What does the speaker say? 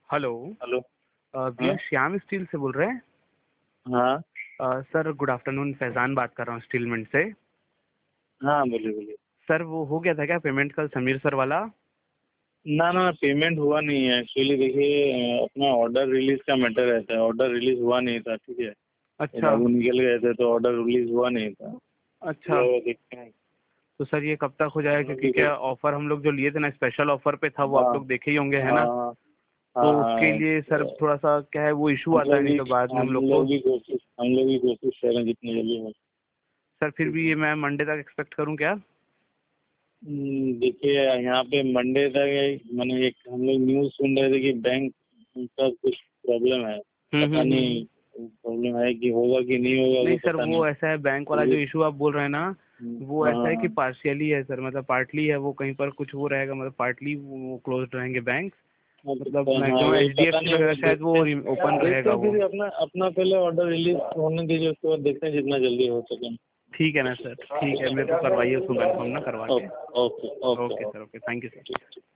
Hello. Hello. भैया हाँ Shyam steel से बोल रहे हैं? हाँ सर गुड आफ्टरनून, फैज़ान बात कर रहा हूँ स्टील मिंट से। हाँ, बोलिए बोलिए। सर वो हो गया था क्या पेमेंट कल समीर सर वाला? ना ना, पेमेंट हुआ नहीं है एक्चुअली। देखिए, अपना ऑर्डर रिलीज का मैटर रहता है। ऑर्डर रिलीज हुआ नहीं था, ठीक है। तो अच्छा। बाबू निकल गए थे तो ऑर्डर रिलीज हुआ नहीं था। अच्छा, तो देखते हैं। तो सर ये कब तक हो जाएगा? हम लोग क्योंकि भी क्या ऑफर हम लोग जो लिए थे ना, स्पेशल ऑफर पे था, वो आप हाँ लोग देखे ही होंगे, है ना? हाँ हाँ तो उसके हाँ। लिए सर थोड़ा सा क्या है, वो इशू हम आता है, लोग नहीं भी तो बाद में हम हम लोग को। लोग भी कोशिश हम लोग भी कोशिश कर रहे हैं जितनी जल्दी हो। सर फिर ठीक भी है। ये मैं मंडे तक एक्सपेक्ट करूँ क्या? देखिए, यहाँ पे मंडे तक मैंने एक हम लोग न्यूज़ सुन रहे थे कि बैंक का कुछ प्रॉब्लम है। पता नहीं प्रॉब्लम है कि होगा कि नहीं होगा, नहीं वो सर, पता नहीं। वो ऐसा है, बैंक वाला फिर जो भी इशू आप बोल रहे हैं ना, वो हाँ ऐसा है कि हाँ पार्शियली है सर, मतलब पार्टली है, वो कहीं पर कुछ वो रहेगा, मतलब पार्टली वो क्लोज रहेंगे बैंक। हाँ, मतलब हाँ, मैक्सिमम वही पता एचडीएफसी नहीं, वगैरह वो शायद वो ओपन देखते रहेगा हैं। वो। फिर अपना अपना पहले ऑर्डर रिलीज होने दीजिए, उसके बाद देखते हैं जितना जल्दी हो सके। ठीक है ना सर, ठीक है, मेरे को करवाइए उसको कंफर्म ना करवा के। Okay okay okay okay okay. Sir, okay, thank you sir.